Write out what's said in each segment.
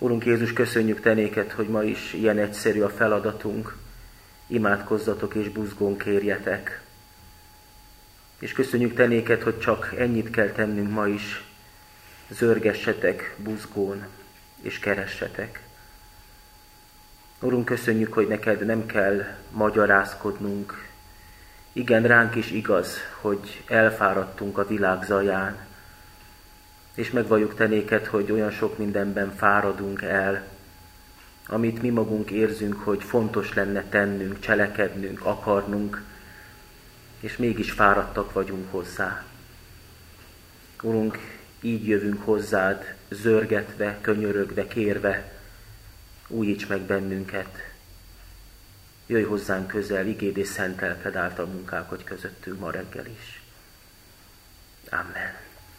Urunk Jézus, köszönjük Te néked, hogy ma is ilyen egyszerű a feladatunk. Imádkozzatok és buzgón kérjetek. És köszönjük Te néked, hogy csak ennyit kell tennünk ma is. Zörgessetek buzgón és keressetek. Urunk, köszönjük, hogy neked nem kell magyarázkodnunk. Igen, ránk is igaz, hogy elfáradtunk a világ zaján, és megvalljuk Te néked, hogy olyan sok mindenben fáradunk el, amit mi magunk érzünk, hogy fontos lenne tennünk, cselekednünk, akarnunk, és mégis fáradtak vagyunk hozzá. Urunk, így jövünk hozzád, zörgetve, könyörögve, kérve, újíts meg bennünket. Jöjj hozzánk közel, igéd és szent lelked által munkálkodj közöttünk ma reggel is. Amen.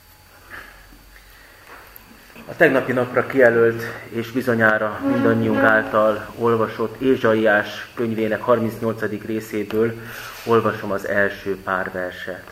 A tegnapi napra kijelölt és bizonyára mindannyiunk által olvasott Ézsaiás könyvének 38. részéből olvasom az első pár verset.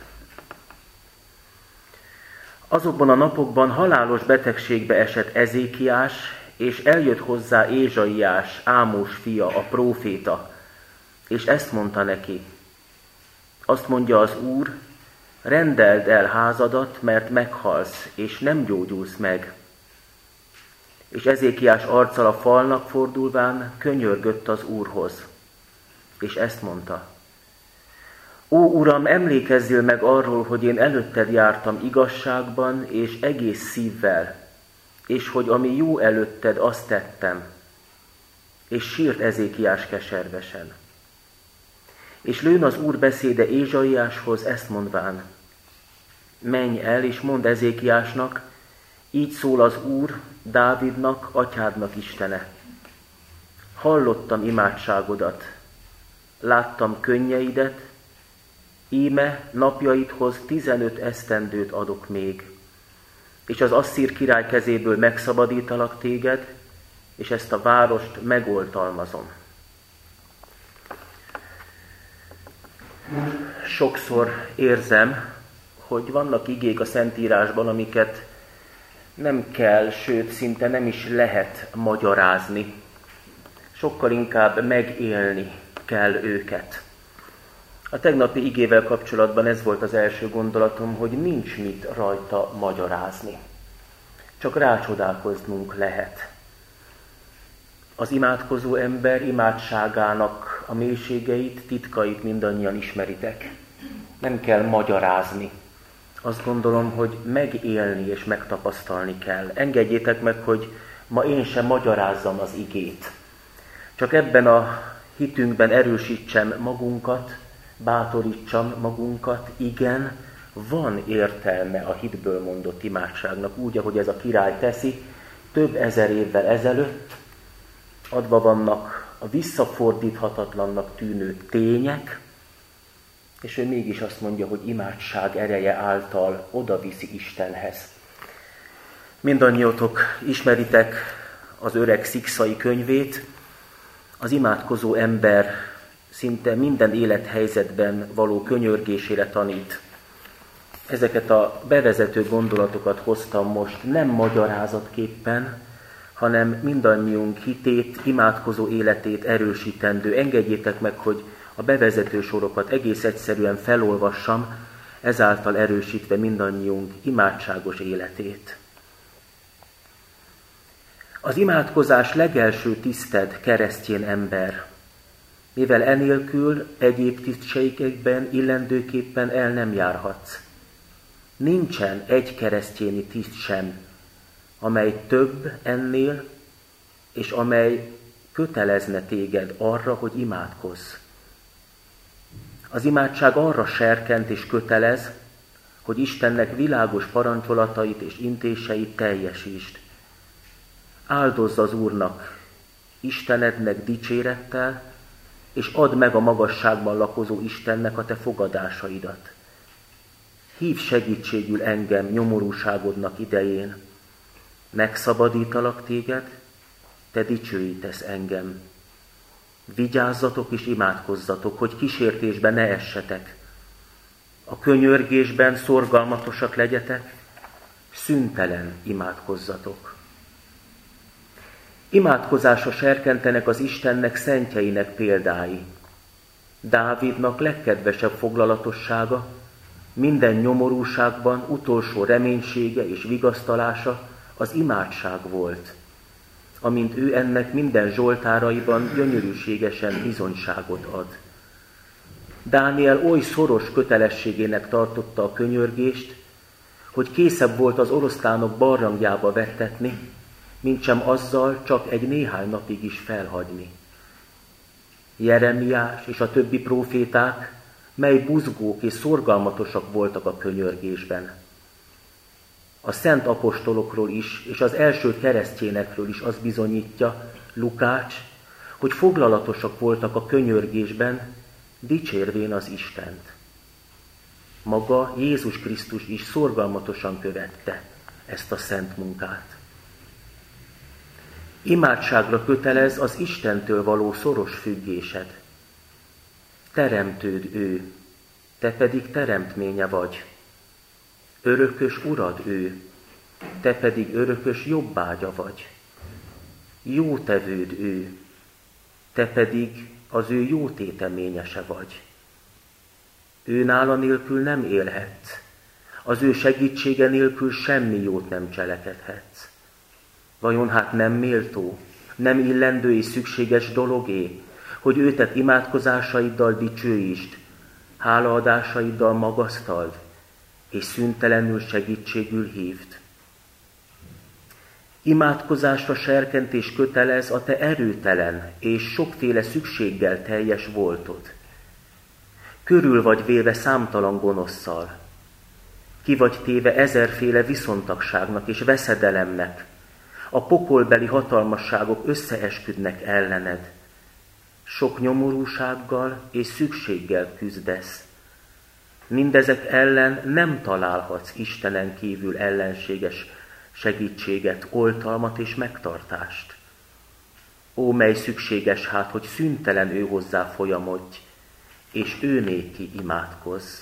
Azokban a napokban halálos betegségbe esett Ezékiás, és eljött hozzá Ézsaiás, Ámós fia, a próféta, és ezt mondta neki. Azt mondja az Úr, rendeld el házadat, mert meghalsz, és nem gyógyulsz meg. És Ezékiás arccal a falnak fordulván könyörgött az Úrhoz, és ezt mondta. Ó, Uram, emlékezzél meg arról, hogy én előtted jártam igazságban és egész szívvel, és hogy ami jó előtted, azt tettem. És sírt Ezékiás keservesen. És lőn az Úr beszéde Ézsaiáshoz ezt mondván. Menj el, és mondd Ezékiásnak, így szól az Úr, Dávidnak, atyádnak Istene. Hallottam imádságodat, láttam könnyeidet, íme napjaidhoz 15 esztendőt adok még, és az asszír király kezéből megszabadítalak téged, és ezt a várost megoltalmazom. Sokszor érzem, hogy vannak igék a Szentírásban, amiket nem kell, sőt, szinte nem is lehet magyarázni. Sokkal inkább megélni kell őket. A tegnapi igével kapcsolatban ez volt az első gondolatom, hogy nincs mit rajta magyarázni. Csak rácsodálkoznunk lehet. Az imádkozó ember imádságának a mélységeit, titkait mindannyian ismeritek. Nem kell magyarázni. Azt gondolom, hogy megélni és megtapasztalni kell. Engedjétek meg, hogy ma én sem magyarázzam az igét. Csak ebben a hitünkben erősítsem magunkat, bátorítsam magunkat. Igen, van értelme a hitből mondott imádságnak, úgy, ahogy ez a király teszi, több ezer évvel ezelőtt. Adva vannak a visszafordíthatatlannak tűnő tények, és ő mégis azt mondja, hogy imádság ereje által odaviszi Istenhez. Mindannyiótok ismeritek az öreg Szikszai könyvét. Az imádkozó ember szinte minden élethelyzetben való könyörgésére tanít. Ezeket a bevezető gondolatokat hoztam most nem magyarázatképpen, hanem mindannyiunk hitét, imádkozó életét erősítendő. Engedjétek meg, hogy a bevezető sorokat egész egyszerűen felolvassam, ezáltal erősítve mindannyiunk imádságos életét. Az imádkozás legelső tiszted, keresztjén ember, mivel enélkül egyéb tisztségekben illendőképpen el nem járhatsz. Nincsen egy keresztjéni tiszt sem, amely több ennél, és amely kötelezne téged arra, hogy imádkozz. Az imádság arra serkent és kötelez, hogy Istennek világos parancsolatait és intéseit teljesítsd. Áldozz az Úrnak, Istenednek dicsérettel, és add meg a magasságban lakozó Istennek a te fogadásaidat. Hívd segítségül engem nyomorúságodnak idején. Megszabadítalak téged, te dicsőítesz engem. Vigyázzatok és imádkozzatok, hogy kísértésbe ne essetek. A könyörgésben szorgalmatosak legyetek, szüntelen imádkozzatok. Imádkozásra serkentenek az Istennek szentjeinek példái. Dávidnak legkedvesebb foglalatossága, minden nyomorúságban utolsó reménysége és vigasztalása az imádság volt, amint ő ennek minden zsoltáraiban gyönyörűségesen bizonyságot ad. Dániel oly szoros kötelességének tartotta a könyörgést, hogy készebb volt az oroszlánok barlangjába vettetni, mintsem azzal csak egy néhány napig is felhagyni. Jeremiás és a többi próféták, mely buzgók és szorgalmatosak voltak a könyörgésben. A szent apostolokról is, és az első keresztényekről is az bizonyítja, Lukács, hogy foglalatosak voltak a könyörgésben, dicsérvén az Istent. Maga Jézus Krisztus is szorgalmatosan követte ezt a szent munkát. Imádságra kötelez az Istentől való szoros függésed. Teremtőd ő, te pedig teremtménye vagy. Örökös urad ő, te pedig örökös jobbágya vagy. Jótevőd ő, te pedig az ő jó téteményese vagy. Ő nála nélkül nem élhetsz, az ő segítsége nélkül semmi jót nem cselekedhetsz. Vajon hát nem méltó, nem illendő és szükséges dologé, hogy őtet imádkozásaiddal dicsőítsd, hálaadásaiddal magasztald, és szüntelenül segítségül hívd. Imádkozásra serkentés kötelez a te erőtelen és sokféle szükséggel teljes voltod. Körül vagy véve számtalan gonosszal. Ki vagy téve ezerféle viszontagságnak és veszedelemnek. A pokolbeli hatalmasságok összeesküdnek ellened. Sok nyomorúsággal és szükséggel küzdesz. Mindezek ellen nem találhatsz Istenen kívül ellenséges segítséget, oltalmat és megtartást. Ó, mely szükséges hát, hogy szüntelen ő hozzá folyamodj, és ő néki imádkozz.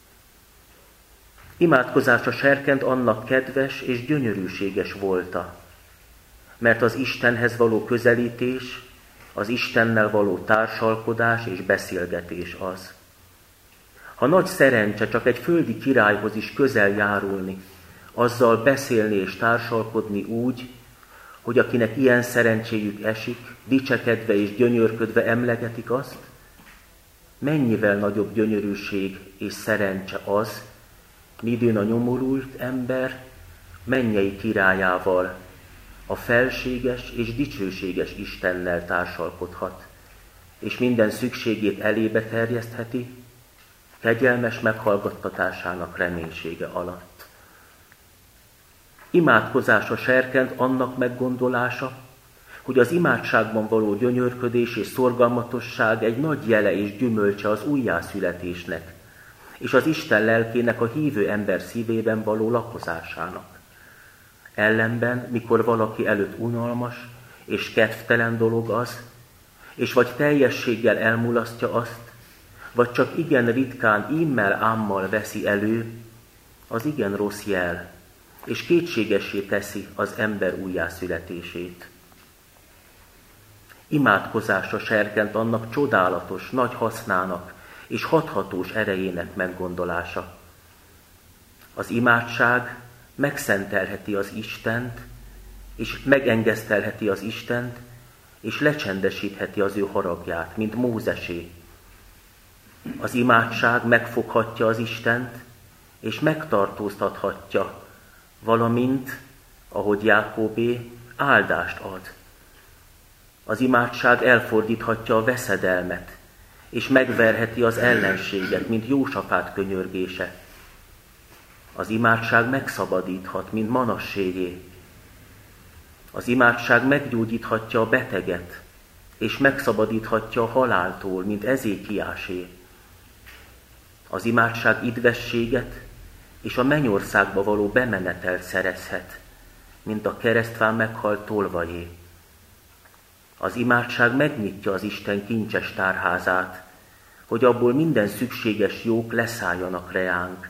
Imádkozásra serkent annak kedves és gyönyörűséges volta, mert az Istenhez való közelítés, az Istennel való társalkodás és beszélgetés az. Ha nagy szerencse csak egy földi királyhoz is közel járulni, azzal beszélni és társalkodni úgy, hogy akinek ilyen szerencséjük esik, dicsekedve és gyönyörködve emlegetik azt, mennyivel nagyobb gyönyörűség és szerencse az, midőn a nyomorult ember mennyei királyával, a felséges és dicsőséges Istennel társalkodhat, és minden szükségét elébe terjesztheti, kegyelmes meghallgattatásának reménysége alatt. Imádkozásra serkent annak meggondolása, hogy az imádságban való gyönyörködés és szorgalmatosság egy nagy jele és gyümölcse az újjászületésnek, és az Isten lelkének a hívő ember szívében való lakozásának. Ellenben, mikor valaki előtt unalmas és kedvtelen dolog az, és vagy teljességgel elmulasztja azt, vagy csak igen ritkán ímmel-ámmal veszi elő, az igen rossz jel, és kétségessé teszi az ember újjászületését. Imádkozásra serkent annak csodálatos, nagy hasznának és hathatós erejének meggondolása. Az imádság megszentelheti az Istent, és megengesztelheti az Istent, és lecsendesítheti az ő haragját, mint Mózesé. Az imádság megfoghatja az Istent, és megtartóztathatja, valamint, ahogy Jákóbé, áldást ad. Az imádság elfordíthatja a veszedelmet, és megverheti az ellenséget, mint Jósafát könyörgése. Az imádság megszabadíthat, mint Manasséjé. Az imádság meggyógyíthatja a beteget, és megszabadíthatja a haláltól, mint Ezékiásé. Az imádság idvességet és a mennyországba való bemenetelt szerezhet, mint a keresztfán meghalt tolvajé. Az imádság megnyitja az Isten kincses tárházát, hogy abból minden szükséges jók leszálljanak reánk,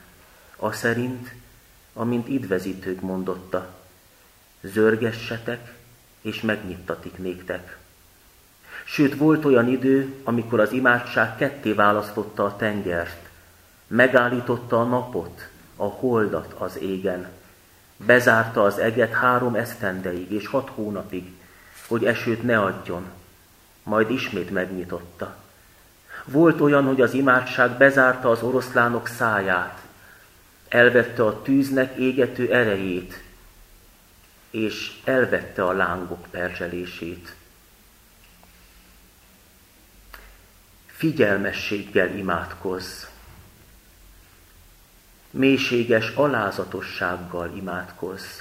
aszerint, amint idvezítők mondotta, zörgessetek, és megnyittatik néktek. Sőt, volt olyan idő, amikor az imádság ketté választotta a tengert, megállította a napot, a holdat az égen, bezárta az eget 3 esztendeig és 6 hónapig, hogy esőt ne adjon, majd ismét megnyitotta. Volt olyan, hogy az imádság bezárta az oroszlánok száját, elvette a tűznek égető erejét, és elvette a lángok perzselését. Figyelmességgel imádkozz, mélységes alázatossággal imádkozz,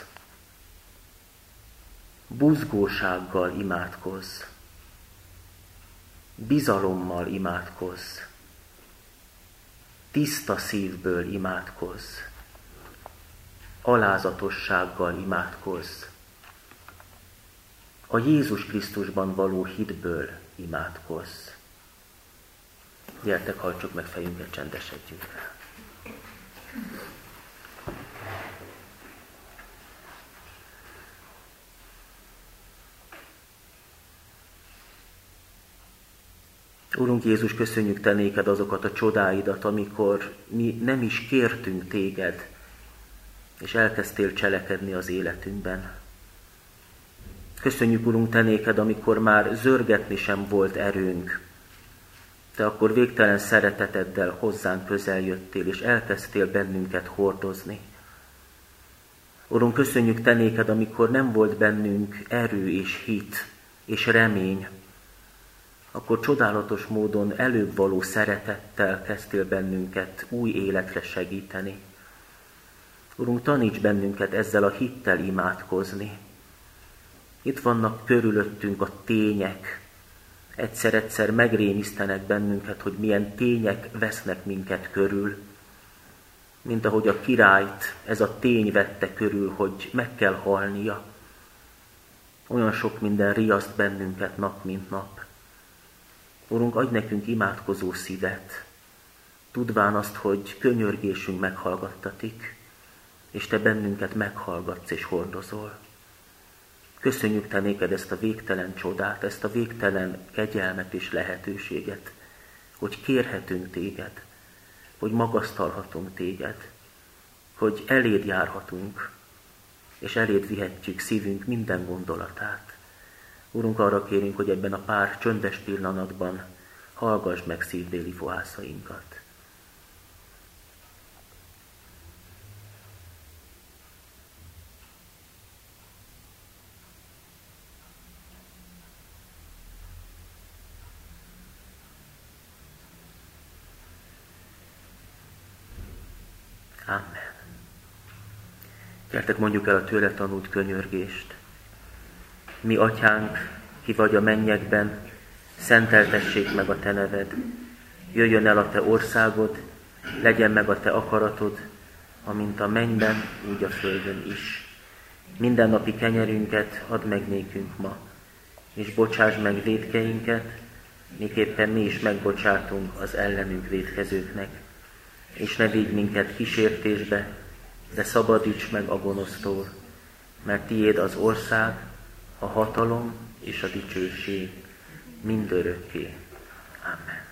buzgósággal imádkozz, bizalommal imádkozz, tiszta szívből imádkozz, alázatossággal imádkozz, a Jézus Krisztusban való hitből imádkozz. Gyertek, hajtsuk meg fejünket, csendesedjünk el. Urunk Jézus, köszönjük Te néked azokat a csodáidat, amikor mi nem is kértünk Téged, és elkezdtél cselekedni az életünkben. Köszönjük, Urunk, Te néked, amikor már zörgetni sem volt erőnk, Te akkor végtelen szereteteddel hozzánk közel jöttél, és elkezdtél bennünket hordozni. Urunk, köszönjük Te néked, amikor nem volt bennünk erő és hit és remény, akkor csodálatos módon előbb való szeretettel kezdtél bennünket új életre segíteni. Urunk, taníts bennünket ezzel a hittel imádkozni. Itt vannak körülöttünk a tények, egyszer-egyszer megrémisztenek bennünket, hogy milyen tények vesznek minket körül, mint ahogy a királyt ez a tény vette körül, hogy meg kell halnia. Olyan sok minden riaszt bennünket nap mint nap. Urunk, adj nekünk imádkozó szívet, tudván azt, hogy könyörgésünk meghallgattatik, és Te bennünket meghallgatsz és hordozol. Köszönjük Te néked ezt a végtelen csodát, ezt a végtelen kegyelmet és lehetőséget, hogy kérhetünk Téged, hogy magasztalhatunk Téged, hogy eléd járhatunk, és eléd vihetjük szívünk minden gondolatát. Urunk, arra kérünk, hogy ebben a pár csöndes pillanatban hallgass meg szívbéli fohászainkat. Amen. Gyertek, mondjuk el a tőle tanult könyörgést. Mi atyánk, ki vagy a mennyekben, szenteltessék meg a Te neved. Jöjjön el a Te országod, legyen meg a Te akaratod, amint a mennyben, úgy a földön is. Mindennapi kenyerünket add meg nékünk ma, és bocsásd meg vétkeinket, miképpen mi is megbocsátunk az ellenünk vétkezőknek. És ne vigy minket kísértésbe, de szabadíts meg a gonosztól, mert Tiéd az ország, a hatalom és a dicsőség mindörökké. Amen.